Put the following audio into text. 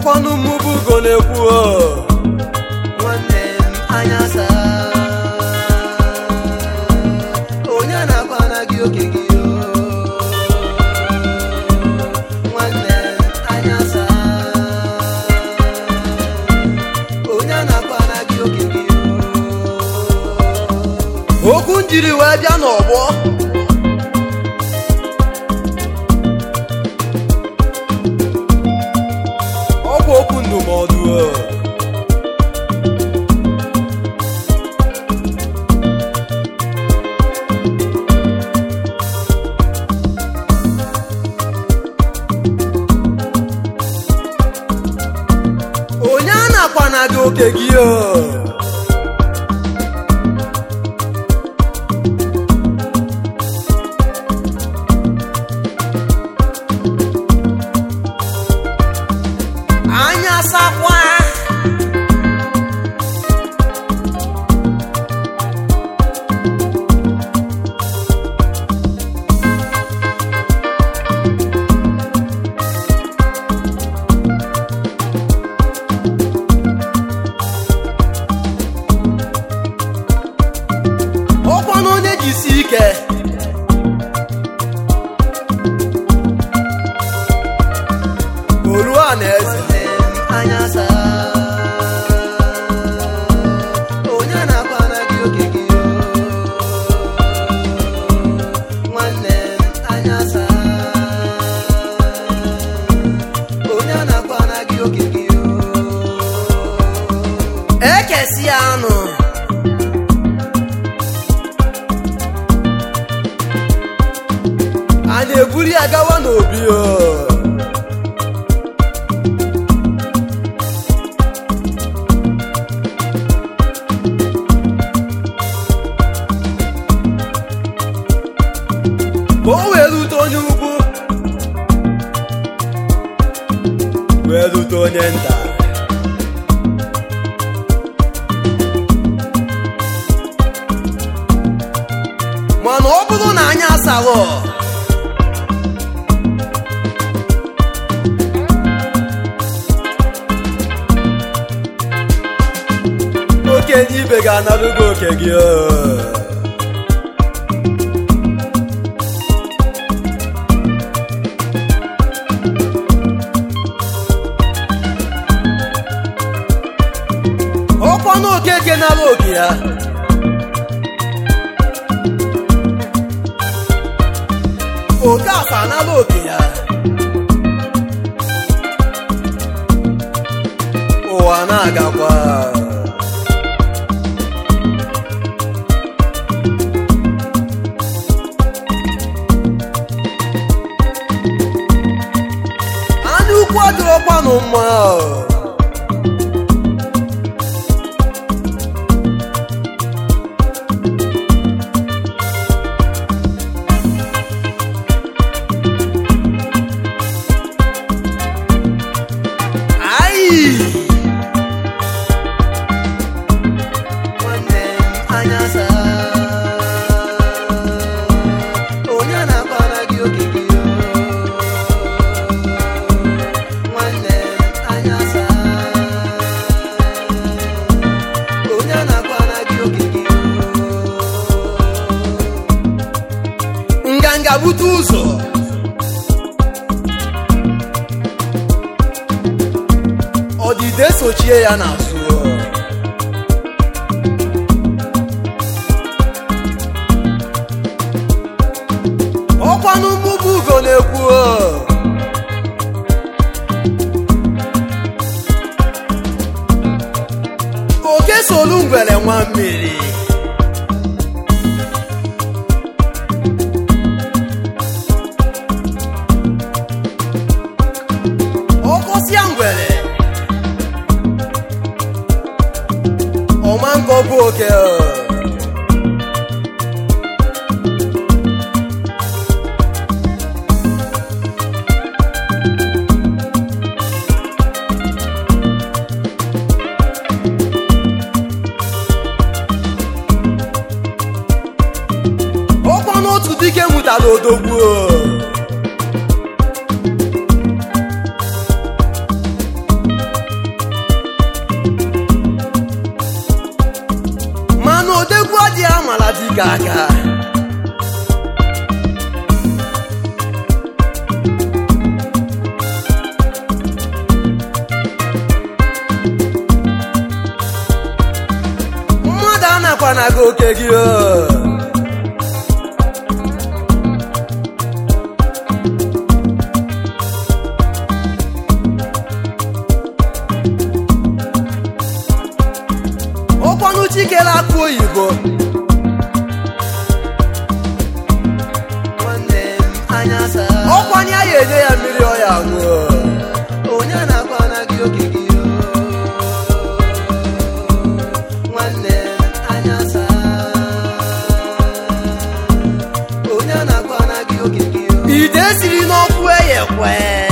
ọkwanụ mmụbụ ugo na-ekwu nwanne m anya saa onye na-akwana gị oke gị nwanne m anya saa onye na-akwana gị oke gị okwu njiri wee bịa n'ọgbọ ọkwa okwu ndụmọdụ onye a na-akwana gị oke gị anya sakwa ọkwanụ onye jisi ike olu a na-eze anya saa onye na-akwana gị oke gị nwanne m anya saa onye na-akwana gị oke gị ekesi anụ a na-ebuli ya gawa n'obi ka o wee rute onye ugwu wee rute onye nta mana ọ bụrụ na anya asaghọ okenye ibe ga-analụ gị oke gị ọkwanụ okeke nara oke ya oke asa nara oke ya ụwa na-agakwa anya ukwu adịrọkwanụ mma nwanne m anya saa onye na-akwana gị oke gị nwanne m anya saa onye na-akwana gị oke gị nganga bute ụzọ ọdịde sochie ya n'azụ ọkwanụ mmụbụ ugo na-ekwu oke solu ngwere nwa mmiri ọkọsịa ngwere ọma nkọ bụ oke ọkwanụ otu dike nwụtara odogwu gị aka. Mmadụ anakwana gị oke gị o. Ọkwanụ Chikere akụ oyibo. nwanne m anya saa. Ọkwanye ya enye ya mmiri ọ ya ṅụọ. onye na-akwana gị oke gị o. nwanne m anya saa. onye na-akwana gị oke gị o. Ide siri n'ọkụ eyekwe.